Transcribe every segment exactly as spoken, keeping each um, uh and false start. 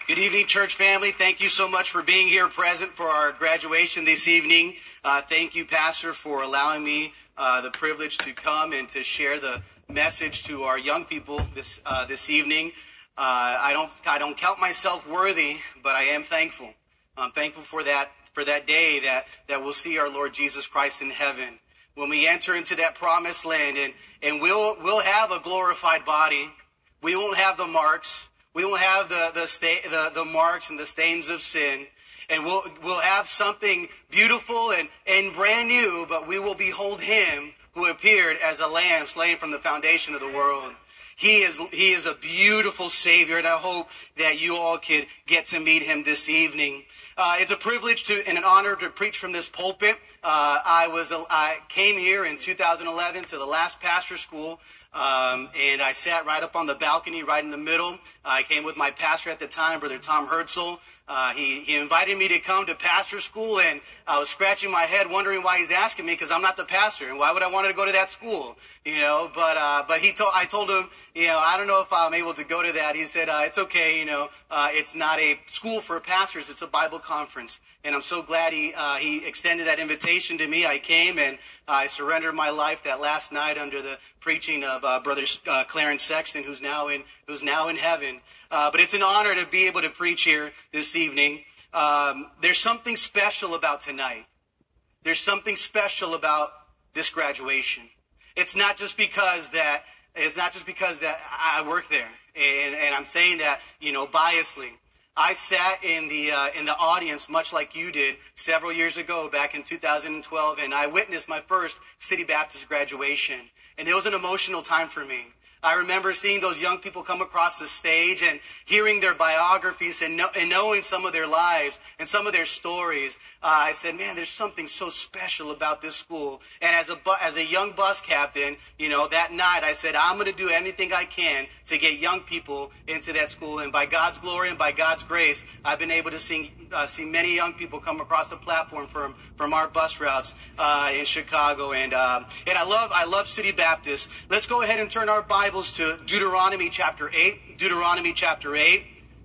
Good evening, church family. Thank you so much for being here present for our graduation this evening. Uh, thank you, Pastor, for allowing me uh, the privilege to come and to share the message to our young people this uh, this evening. Uh, I don't I don't count myself worthy, but I am thankful. I'm thankful for that for that day that that we'll see our Lord Jesus Christ in heaven when we enter into that promised land, and and we'll we'll have a glorified body. We won't have the marks. We won't have the the, sta- the the marks and the stains of sin, and we'll we'll have something beautiful and, and brand new. But we will behold Him who appeared as a lamb slain from the foundation of the world. He is He is a beautiful Savior, and I hope that you all could get to meet Him this evening. Uh, it's a privilege to and an honor to preach from this pulpit. Uh, I was I came here in two thousand eleven to the last pastor school. Um, and I sat right up on the balcony, right in the middle. Uh, I came with my pastor at the time, Brother Tom Herzl. Uh, he, he invited me to come to pastor school, and I was scratching my head wondering why he's asking me, because I'm not the pastor, and why would I want to go to that school? You know, but, uh, but he told, I told him, you know, I don't know if I'm able to go to that. He said, uh, it's okay, you know, uh, it's not a school for pastors, it's a Bible conference. And I'm so glad he, uh, he extended that invitation to me. I came and I surrendered my life that last night under the preaching of uh, Brother uh, Clarence Sexton, who's now in who's now in heaven. Uh, but it's an honor to be able to preach here this evening. Um, there's something special about tonight. There's something special about this graduation. It's not just because that it's not just because that I work there, and, and I'm saying that, you know, biasly. I sat in the uh, in the audience, much like you did, several years ago, back in two thousand twelve, and I witnessed my first City Baptist graduation. And it was an emotional time for me. I remember seeing those young people come across the stage and hearing their biographies and, know, and knowing some of their lives and some of their stories. Uh, I said, man, there's something so special about this school. And as a bu- as a young bus captain, you know, that night I said, I'm going to do anything I can to get young people into that school. And by God's glory and by God's grace, I've been able to see, uh, see many young people come across the platform from, from our bus routes uh, in Chicago. And uh, and I love I love City Baptist. Let's go ahead and turn our Bible to Deuteronomy chapter eight. Deuteronomy chapter eight.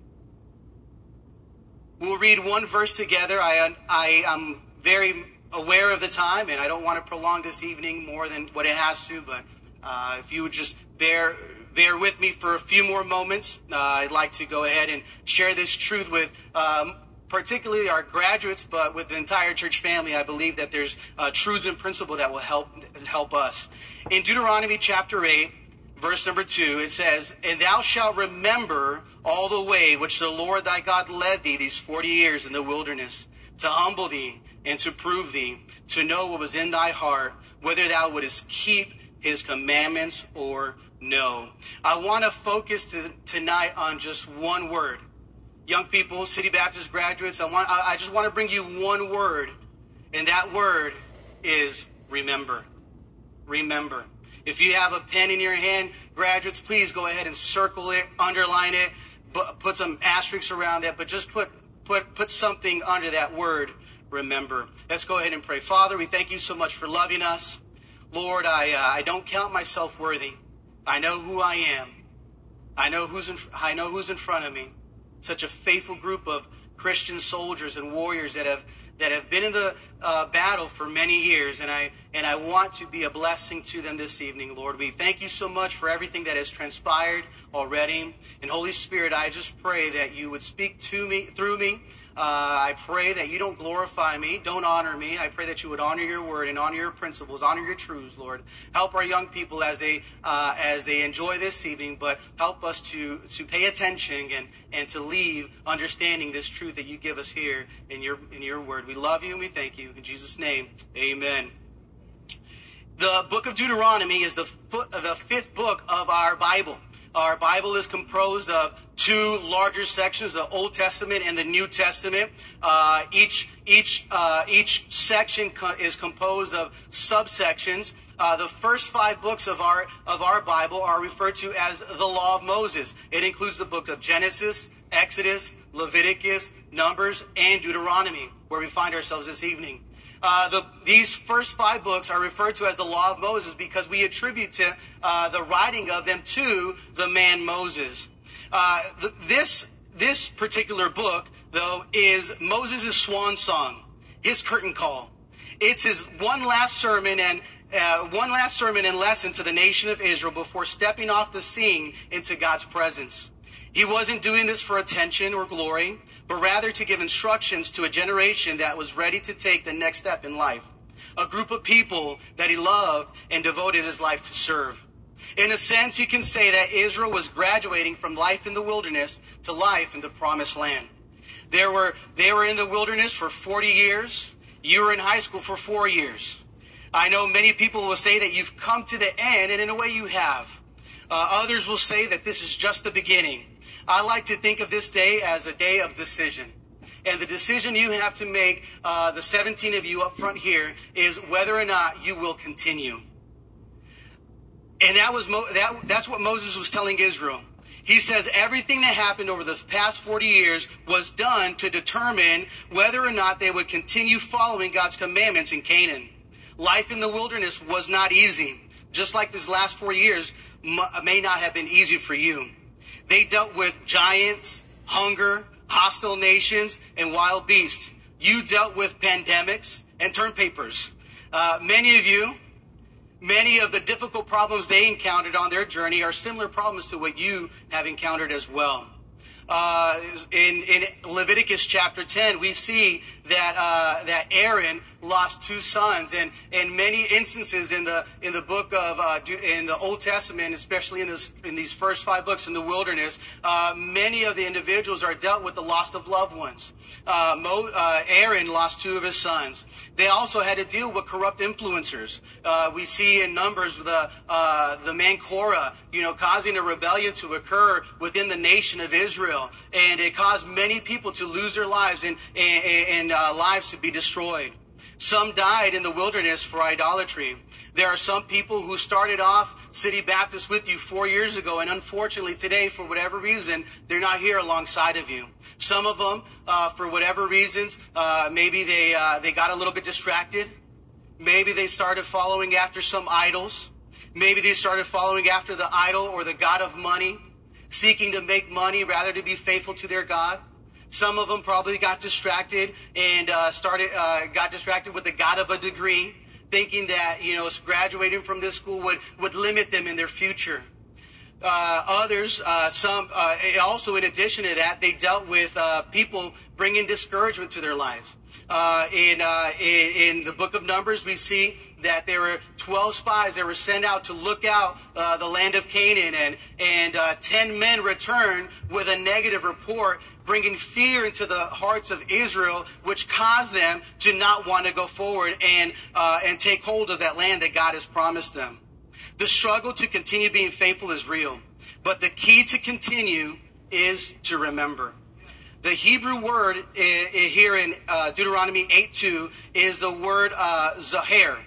We'll read one verse together. I I am very aware of the time, and I don't want to prolong this evening more than what it has to. But uh, if you would just bear bear with me for a few more moments, uh, I'd like to go ahead and share this truth with um, particularly our graduates, but with the entire church family. I believe that there's uh, truths and principles that will help help us. In Deuteronomy chapter eight. Verse number two, it says, and thou shalt remember all the way which the Lord thy God led thee these forty years in the wilderness, to humble thee and to prove thee, to know what was in thy heart, whether thou wouldest keep his commandments or no. I want to focus to, tonight on just one word. Young people, City Baptist graduates, I want I, I just want to bring you one word, and that word is remember. Remember. If you have a pen in your hand, graduates, please go ahead and circle it, underline it, put some asterisks around that, but just put put put something under that word, remember. Let's go ahead and pray. Father, we thank you so much for loving us. Lord, I uh, I don't count myself worthy. I know who I am. I know who's in I know who's in front of me. Such a faithful group of Christian soldiers and warriors that have that have been in the uh, battle for many years, and I and I want to be a blessing to them this evening, Lord. We thank you so much for everything that has transpired already. And Holy Spirit, I just pray that you would speak to me, through me. Uh, I pray that you don't glorify me, don't honor me. I pray that you would honor your word and honor your principles, honor your truths, Lord. Help our young people as they uh, as they enjoy this evening, but help us to, to pay attention and, and to leave understanding this truth that you give us here in your in your word. We love you and we thank you. In Jesus' name, amen. The book of Deuteronomy is the, foot, the fifth book of our Bible. Our Bible is composed of two larger sections, the Old Testament and the New Testament. Uh, each each uh, each section co- is composed of subsections. Uh, the first five books of our of our Bible are referred to as the Law of Moses. It includes the book of Genesis, Exodus, Leviticus, Numbers, and Deuteronomy, where we find ourselves this evening. Uh, the, these first five books are referred to as the Law of Moses because we attribute to, uh, the writing of them to the man Moses. Uh, the, this this particular book, though, is Moses' swan song, his curtain call. It's his one last sermon and uh, one last sermon and lesson to the nation of Israel before stepping off the scene into God's presence. He wasn't doing this for attention or glory, but rather to give instructions to a generation that was ready to take the next step in life. A group of people that he loved and devoted his life to serve. In a sense, you can say that Israel was graduating from life in the wilderness to life in the promised land. There were, they were in the wilderness for forty years. You were in high school for four years. I know many people will say that you've come to the end, and in a way you have. Uh, others will say that this is just the beginning. I like to think of this day as a day of decision. And the decision you have to make, uh, the seventeen of you up front here, is whether or not you will continue. And that was Mo- that, that's what Moses was telling Israel. He says everything that happened over the past forty years was done to determine whether or not they would continue following God's commandments in Canaan. Life in the wilderness was not easy, just like these last four years may not have been easy for you. They dealt with giants, hunger, hostile nations, and wild beasts. You dealt with pandemics and term papers. Uh, many of you, many of the difficult problems they encountered on their journey are similar problems to what you have encountered as well. Uh, in, in Leviticus chapter ten, we see that uh, that Aaron lost two sons, and in many instances in the in the book of uh, in the Old Testament, especially in this in these first five books in the wilderness, uh, many of the individuals are dealt with the loss of loved ones. Uh, Mo, uh, Aaron lost two of his sons. They also had to deal with corrupt influencers. Uh, we see in Numbers the uh, the man Korah, you know, causing a rebellion to occur within the nation of Israel, and it caused many people to lose their lives and and, and uh, lives to be destroyed. Some died in the wilderness for idolatry. There are some people who started off City Baptist with you four years ago, and unfortunately today, for whatever reason, they're not here alongside of you. Some of them, uh, for whatever reasons, uh, maybe they uh, they got a little bit distracted. Maybe they started following after some idols. Maybe they started following after the idol or the god of money, seeking to make money rather to be faithful to their God. Some of them probably got distracted and uh, started uh, got distracted with the god of a degree, thinking that, you know, graduating from this school would, would limit them in their future. Uh, others, uh, some, uh, also in addition to that, they dealt with uh, people bringing discouragement to their lives. Uh, in, uh, in in the book of Numbers, we see that there were twelve spies that were sent out to look out uh, the land of Canaan, and and uh, ten men returned with a negative report, bringing fear into the hearts of Israel, which caused them to not want to go forward and uh, and take hold of that land that God has promised them. The struggle to continue being faithful is real, but the key to continue is to remember. The Hebrew word here in uh, Deuteronomy eight two is the word uh, zaher.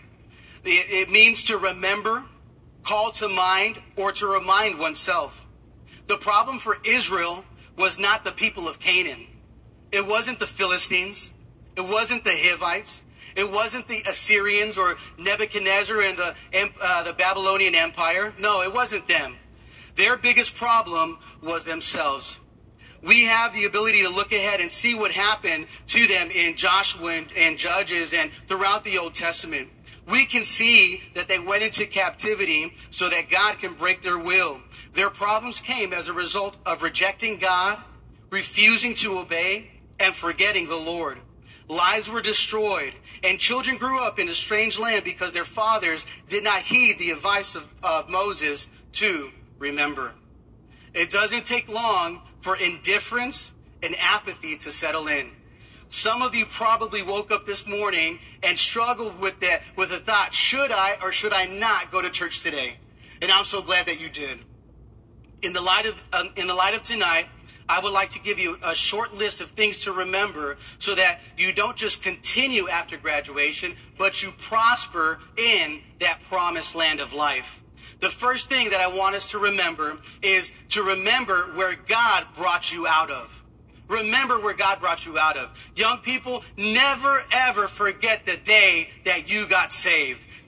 It means to remember, call to mind, or to remind oneself. The problem for Israel was not the people of Canaan. It wasn't the Philistines. It wasn't the Hivites. It wasn't the Assyrians or Nebuchadnezzar and the, uh, the Babylonian Empire. No, it wasn't them. Their biggest problem was themselves. We have the ability to look ahead and see what happened to them in Joshua and, and Judges and throughout the Old Testament. We can see that they went into captivity so that God can break their will. Their problems came as a result of rejecting God, refusing to obey, and forgetting the Lord. Lives were destroyed, and children grew up in a strange land because their fathers did not heed the advice of, of Moses to remember. It doesn't take long for indifference and apathy to settle in. Some of you probably woke up this morning and struggled with that, with the thought, should I or should I not go to church today? And I'm so glad that you did. In the light of um, in the light of tonight, I would like to give you a short list of things to remember so that you don't just continue after graduation, but you prosper in that promised land of life. The first thing that I want us to remember is to remember where God brought you out of. Remember where God brought you out of. Young people, never ever forget the day that you got saved.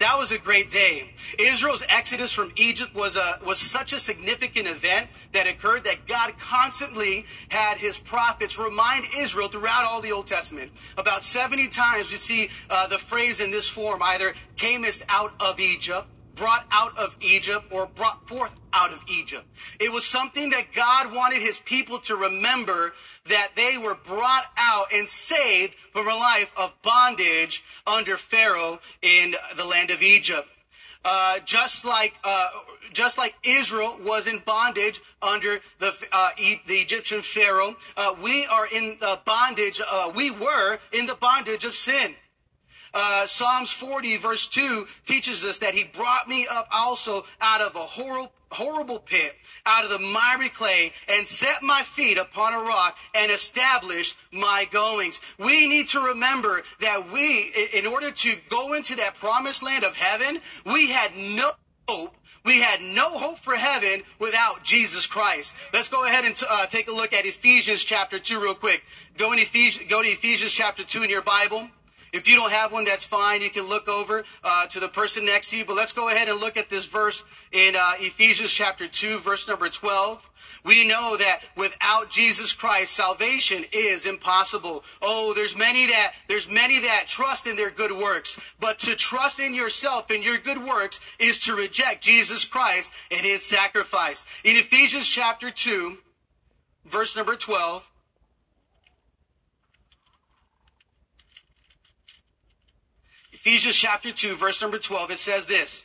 That was a great day. Israel's exodus from Egypt was a was such a significant event that occurred that God constantly had his prophets remind Israel throughout all the Old Testament. About seventy times we see uh, the phrase in this form, either camest out of Egypt, brought out of Egypt, or brought forth out of Egypt. It was something that God wanted his people to remember, that they were brought out and saved from a life of bondage under Pharaoh in the land of Egypt. Uh, just like uh, just like Israel was in bondage under the uh, e- the Egyptian Pharaoh, uh, we are in the bondage. Uh, we were in the bondage of sin. Uh, Psalms forty verse two teaches us that he brought me up also out of a horrible, horrible pit, out of the miry clay, and set my feet upon a rock and established my goings. We need to remember that we, in order to go into that promised land of heaven, we had no hope. We had no hope for heaven without Jesus Christ. Let's go ahead and t- uh, take a look at Ephesians chapter two real quick. Go, in Ephes- go to Ephesians chapter two in your Bible. If you don't have one, that's fine. You can look over uh, to the person next to you. But let's go ahead and look at this verse in uh, Ephesians chapter two, verse number twelve. We know that without Jesus Christ, salvation is impossible. Oh, there's many that there's many that trust in their good works. But to trust in yourself and your good works is to reject Jesus Christ and his sacrifice. In Ephesians chapter two, verse number twelve, Ephesians chapter two, verse number twelve, it says this.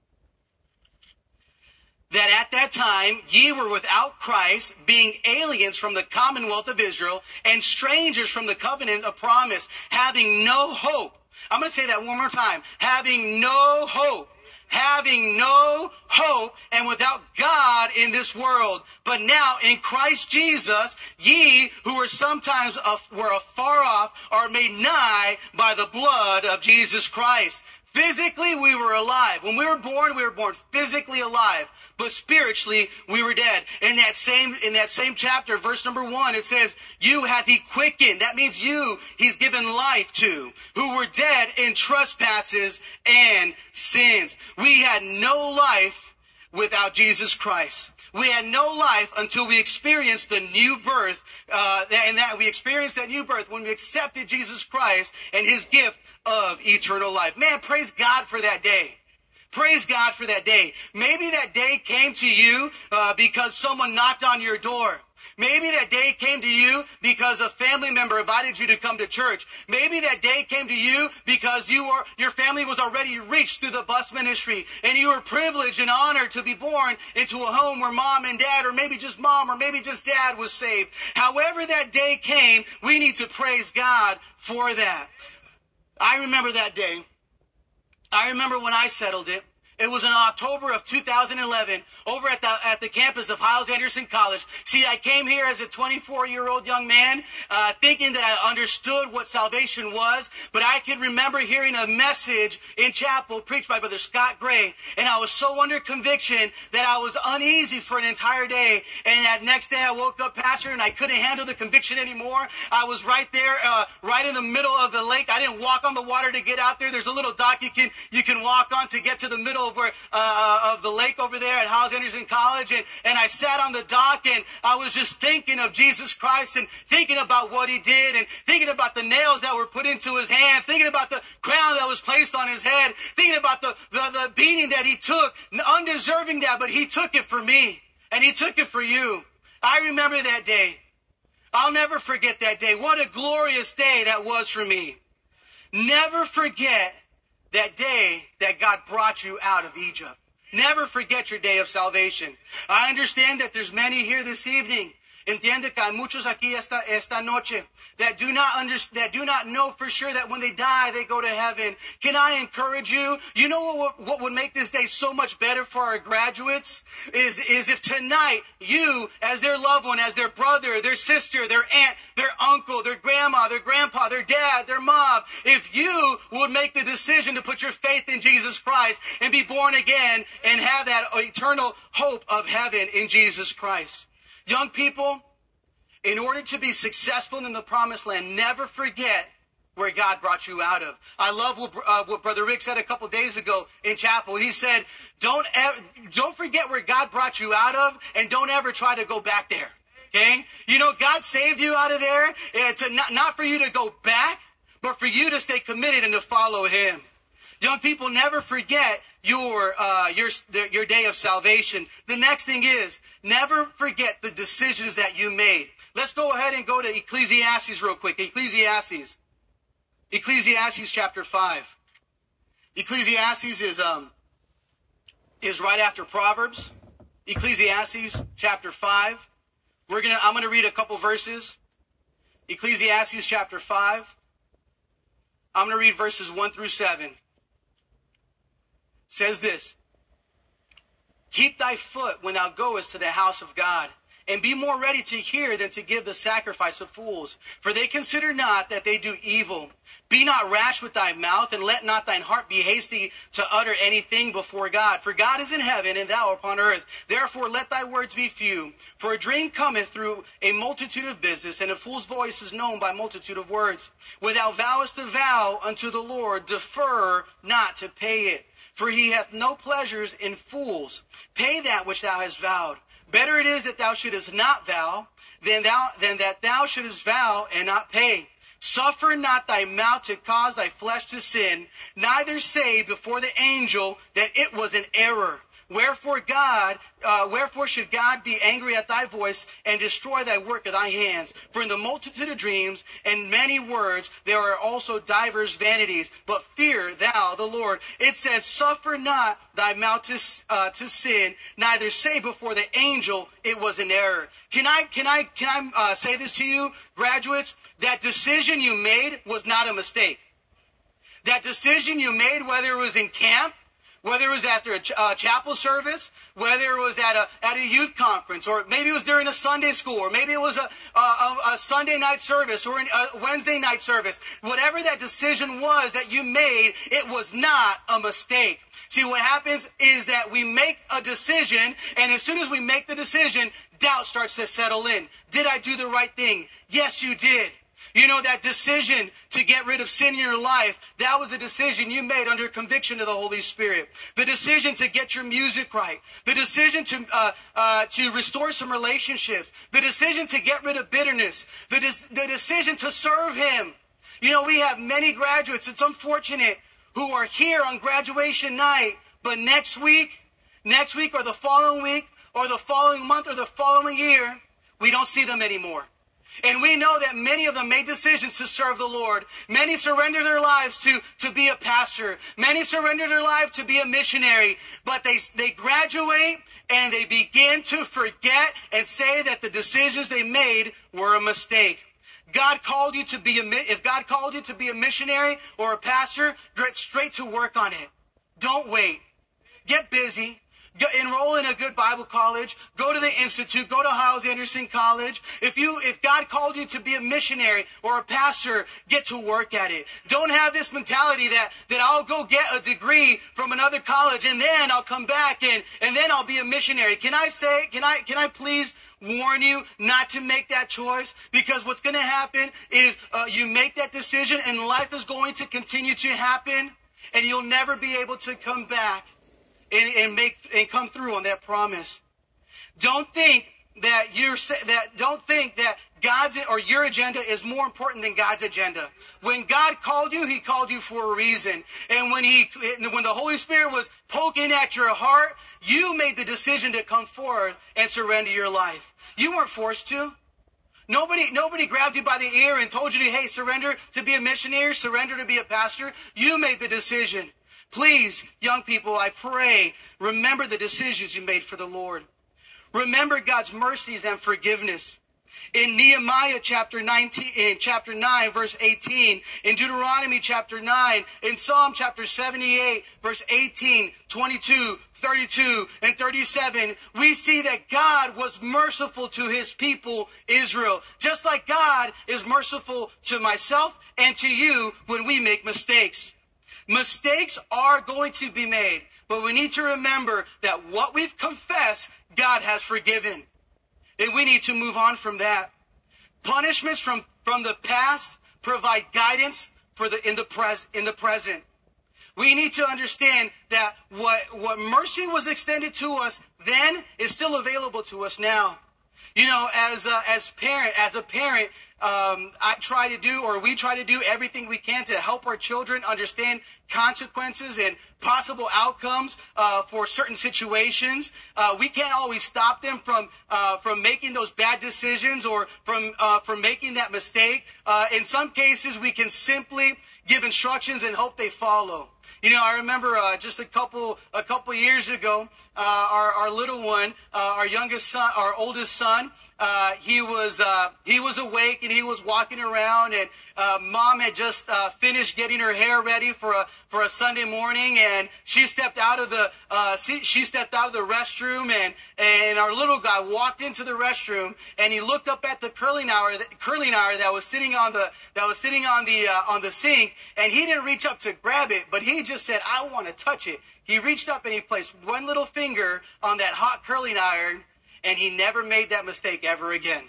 That at that time ye were without Christ, being aliens from the commonwealth of Israel, and strangers from the covenant of promise, having no hope. I'm going to say that one more time. Having no hope. Having no hope, and without God in this world. But now in Christ Jesus, ye who were sometimes af- were afar off are made nigh by the blood of Jesus Christ. Physically, we were alive. When we were born, we were born physically alive, but spiritually, we were dead. In that same, in that same chapter, verse number one, it says, you hath he quickened. That means you, he's given life to, who were dead in trespasses and sins. We had no life without Jesus Christ. We had no life until we experienced the new birth, uh, and that we experienced that new birth when we accepted Jesus Christ and his gift of eternal life. Man, praise God for that day. Praise God for that day. Maybe that day came to you uh, because someone knocked on your door. Maybe that day came to you because a family member invited you to come to church. Maybe that day came to you because you were, your family was already reached through the bus ministry, and you were privileged and honored to be born into a home where mom and dad, or maybe just mom, or maybe just dad was saved. However that day came, we need to praise God for that. I remember that day. I remember when I settled it. It was in October of two thousand eleven over at the at the campus of Hyles-Anderson College. See, I came here as a twenty-four-year-old young man uh, thinking that I understood what salvation was, but I could remember hearing a message in chapel preached by Brother Scott Gray, and I was so under conviction that I was uneasy for an entire day. And that next day I woke up, Pastor, and I couldn't handle the conviction anymore. I was right there, uh, right in the middle of the lake. I didn't walk on the water to get out there. There's a little dock you can you can walk on to get to the middle of, where, uh, of the lake over there at Hyles-Anderson College, and, and I sat on the dock, and I was just thinking of Jesus Christ and thinking about what he did, and thinking about the nails that were put into his hands, thinking about the crown that was placed on his head, thinking about the, the, the beating that he took, undeserving that, but he took it for me, and he took it for you. I remember that day. I'll never forget that day. What a glorious day that was for me. Never forget that day that God brought you out of Egypt. Never forget your day of salvation. I understand that there's many here this evening. Entiende que hay muchos aquí esta, esta noche that do not under, that do not know for sure that when they die, they go to heaven. Can I encourage you? You know what, what would make this day so much better for our graduates? Is, is if tonight you, as their loved one, as their brother, their sister, their aunt, their uncle, their grandma, their grandpa, their dad, their mom, if you would make the decision to put your faith in Jesus Christ and be born again and have that eternal hope of heaven in Jesus Christ. Young people, in order to be successful in the promised land, never forget where God brought you out of. I love what, uh, what Brother Rick said a couple days ago in chapel. He said, don't ever, don't forget where God brought you out of, and don't ever try to go back there. Okay? You know, God saved you out of there. It's a, not, not for you to go back, but for you to stay committed and to follow Him. Young people, never forget your uh, your your day of salvation. The next thing is, never forget the decisions that you made. Let's go ahead and go to Ecclesiastes real quick. Ecclesiastes. Ecclesiastes chapter five. Ecclesiastes is um is right after Proverbs. Ecclesiastes chapter five. We're gonna I'm gonna read a couple verses. Ecclesiastes chapter five. I'm gonna read verses one through seven. It says this: keep thy foot when thou goest to the house of God, and be more ready to hear than to give the sacrifice of fools. For they consider not that they do evil. Be not rash with thy mouth, and let not thine heart be hasty to utter anything before God. For God is in heaven, and thou upon earth. Therefore let thy words be few. For a dream cometh through a multitude of business, and a fool's voice is known by multitude of words. When thou vowest a vow unto the Lord, defer not to pay it. For he hath no pleasures in fools. Pay that which thou hast vowed. Better it is that thou shouldest not vow than, thou, than that thou shouldest vow and not pay. Suffer not thy mouth to cause thy flesh to sin, neither say before the angel that it was an error. Wherefore God, uh, wherefore should God be angry at thy voice and destroy thy work of thy hands? For in the multitude of dreams and many words there are also divers vanities. But fear thou the Lord. It says, suffer not thy mouth to uh, to sin, neither say before the angel it was an error. Can I can I can I uh, say this to you, graduates? That decision you made was not a mistake. That decision you made, whether it was in camp, whether it was after a ch- uh, chapel service, whether it was at a at a youth conference, or maybe it was during a Sunday school, or maybe it was a, a, a Sunday night service or a Wednesday night service. Whatever that decision was that you made, it was not a mistake. See, what happens is that we make a decision, and as soon as we make the decision, doubt starts to settle in. Did I do the right thing? Yes, you did. You know, that decision to get rid of sin in your life, that was a decision you made under conviction of the Holy Spirit. The decision to get your music right. The decision to uh, uh, to restore some relationships. The decision to get rid of bitterness. The, de- the decision to serve Him. You know, we have many graduates, it's unfortunate, who are here on graduation night, but next week, next week or the following week, or the following month or the following year, we don't see them anymore. And we know that many of them made decisions to serve the Lord. Many surrendered their lives to, to be a pastor. Many surrendered their life to be a missionary. But they, they graduate and they begin to forget and say that the decisions they made were a mistake. God called you to be a, if God called you to be a missionary or a pastor, get straight to work on it. Don't wait. Get busy. Go, enroll in a good Bible college. Go to the Institute. Go to Hyles Anderson College. If you, if God called you to be a missionary or a pastor, get to work at it. Don't have this mentality that, that I'll go get a degree from another college and then I'll come back and, and then I'll be a missionary. Can I say, can I, can I please warn you not to make that choice? Because what's going to happen is uh, you make that decision and life is going to continue to happen and you'll never be able to come back And, and make and come through on that promise. Don't think that you're that. Don't think that God's or your agenda is more important than God's agenda. When God called you, He called you for a reason. And when He, when the Holy Spirit was poking at your heart, you made the decision to come forward and surrender your life. You weren't forced to. Nobody, nobody grabbed you by the ear and told you to, hey, surrender to be a missionary, surrender to be a pastor. You made the decision. Please, young people, I pray, remember the decisions you made for the Lord. Remember God's mercies and forgiveness. In Nehemiah chapter nineteen, in chapter nine, verse eighteen, in Deuteronomy chapter nine, in Psalm chapter seventy-eight, verse eighteen, twenty-two, thirty-two, and thirty-seven, we see that God was merciful to His people, Israel. Just like God is merciful to myself and to you when we make mistakes. Mistakes are going to be made, but we need to remember that what we've confessed, God has forgiven. And we need to move on from that. Punishments from, from the past provide guidance for the in the pres in the present. We need to understand that what what mercy was extended to us then is still available to us now. You know, as a, as parent, as a parent, um, I try to do, or we try to do everything we can to help our children understand consequences and possible outcomes uh, for certain situations. Uh, we can't always stop them from uh, from making those bad decisions or from uh, from making that mistake. Uh, in some cases, we can simply give instructions and hope they follow. You know, I remember uh, just a couple a couple years ago, uh, our our little one, uh, our youngest son, our oldest son, uh, he was uh, he was awake and he was walking around, and uh, mom had just uh, finished getting her hair ready for a for a Sunday morning, and she stepped out of the uh, she stepped out of the restroom, and and our little guy walked into the restroom, and he looked up at the curling iron curling iron that was sitting on the that was sitting on the uh, on the sink, and he didn't reach up to grab it, but he just said, "I want to touch it." He reached up and he placed one little finger on that hot curling iron, and he never made that mistake ever again.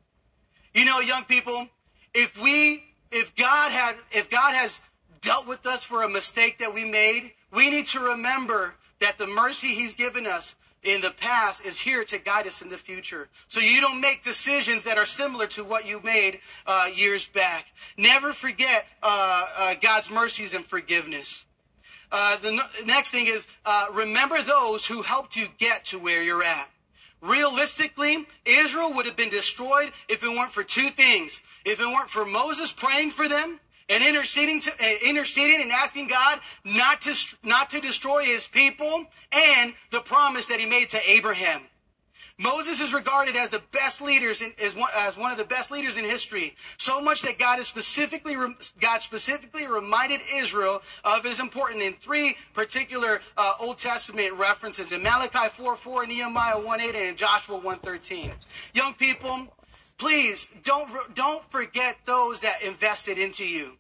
You know, young people, if we, if God had, if God has dealt with us for a mistake that we made, we need to remember that the mercy He's given us in the past is here to guide us in the future. So you don't make decisions that are similar to what you made uh, years back. Never forget uh, uh, God's mercies and forgiveness. Uh, the n- next thing is, uh, remember those who helped you get to where you're at. Realistically, Israel would have been destroyed if it weren't for two things. If it weren't for Moses praying for them and interceding, to, uh, interceding and asking God not to, not to destroy his people, and the promise that he made to Abraham. Moses is regarded as the best leaders in, as, one, as one of the best leaders in history. So much that God is specifically God specifically reminded Israel of his importance in three particular uh, Old Testament references: in Malachi four four, Nehemiah one eight, and in Joshua one thirteen. Young people, please don't don't forget those that invested into you.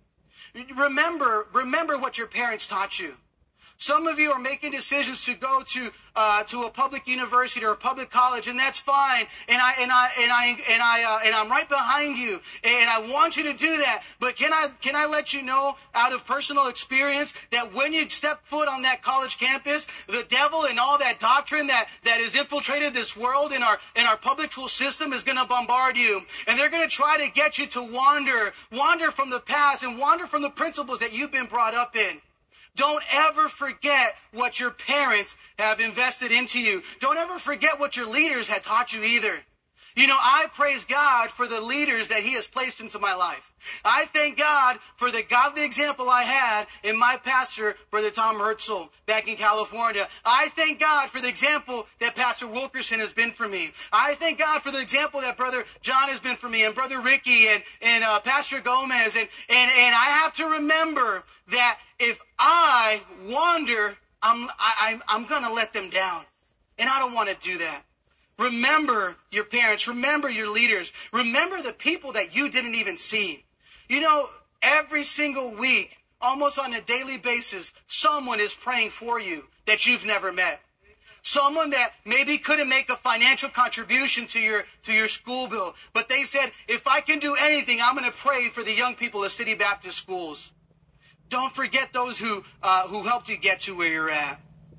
Remember remember what your parents taught you. Some of you are making decisions to go to uh, to a public university or a public college, and that's fine. And I and I and I and I uh, and I'm right behind you, and I want you to do that. But can I can I let you know, out of personal experience, that when you step foot on that college campus, the devil and all that doctrine that that has infiltrated this world in our in our public school system is going to bombard you, and they're going to try to get you to wander wander from the past and wander from the principles that you've been brought up in. Don't ever forget what your parents have invested into you. Don't ever forget what your leaders had taught you either. You know, I praise God for the leaders that he has placed into my life. I thank God for the godly example I had in my pastor, Brother Tom Herzl, back in California. I thank God for the example that Pastor Wilkerson has been for me. I thank God for the example that Brother John has been for me, and Brother Ricky, and, and uh, Pastor Gomez. And, and, and I have to remember that if I wander, I'm, I, I'm going to let them down. And I don't want to do that. Remember your parents. Remember your leaders. Remember the people that you didn't even see. You know, every single week, almost on a daily basis, someone is praying for you that you've never met. Someone that maybe couldn't make a financial contribution to your to your school bill, but they said, if I can do anything, I'm going to pray for the young people of City Baptist Schools. Don't forget those who uh, who helped you get to where you're at.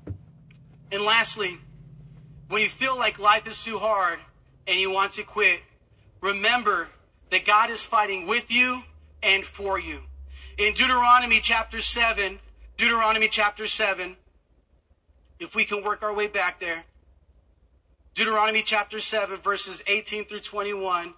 And lastly, when you feel like life is too hard and you want to quit, remember that God is fighting with you and for you. In Deuteronomy chapter seven, Deuteronomy chapter seven, if we can work our way back there, Deuteronomy chapter seven, verses eighteen through twenty-one,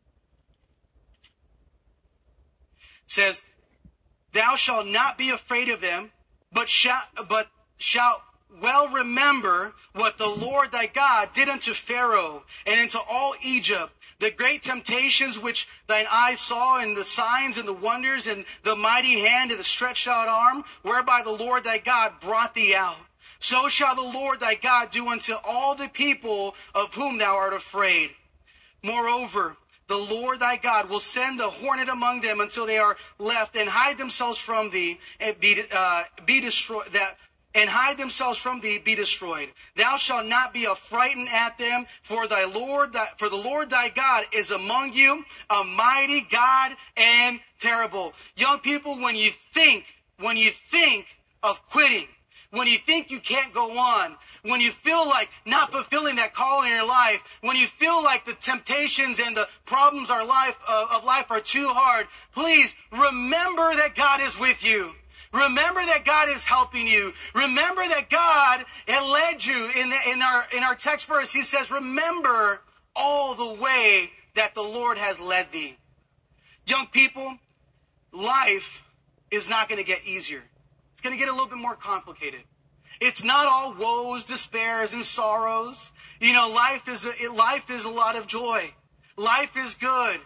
says, "Thou shalt not be afraid of them, but shalt, but shalt well remember what the Lord thy God did unto Pharaoh and unto all Egypt, the great temptations which thine eyes saw, and the signs and the wonders, and the mighty hand and the stretched out arm, whereby the Lord thy God brought thee out. So shall the Lord thy God do unto all the people of whom thou art afraid. Moreover, the Lord thy God will send the hornet among them until they are left, and hide themselves from thee, and be uh, be destroyed. That and hide themselves from thee, be destroyed. Thou shalt not be affrighted at them, for thy Lord, thy, for the Lord thy God is among you, a mighty God and terrible. Young people, when you think, when you think of quitting, when you think you can't go on, when you feel like not fulfilling that call in your life, when you feel like the temptations and the problems of life, uh, of life are too hard, please remember that God is with you. Remember that God is helping you. Remember that God had led you. In, the, in, our, in our text verse, he says, remember all the way that the Lord has led thee. Young people, life is not going to get easier. It's going to get a little bit more complicated. It's not all woes, despairs, and sorrows. You know, life is a, life is a lot of joy. Life is good.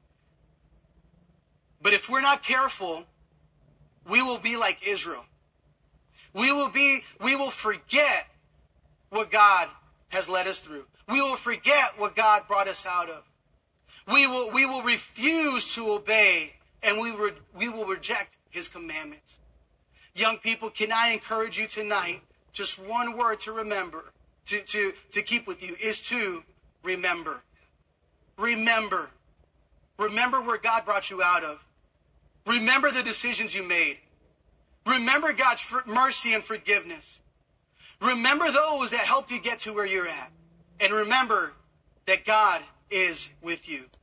But if we're not careful, we will be like Israel. We will be, we will forget what God has led us through. We will forget what God brought us out of. We will, we will refuse to obey, and we, re, we will reject his commandments. Young people, can I encourage you tonight, just one word to remember, to, to, to keep with you, is to remember. Remember. Remember where God brought you out of. Remember the decisions you made. Remember God's mercy and forgiveness. Remember those that helped you get to where you're at. And remember that God is with you.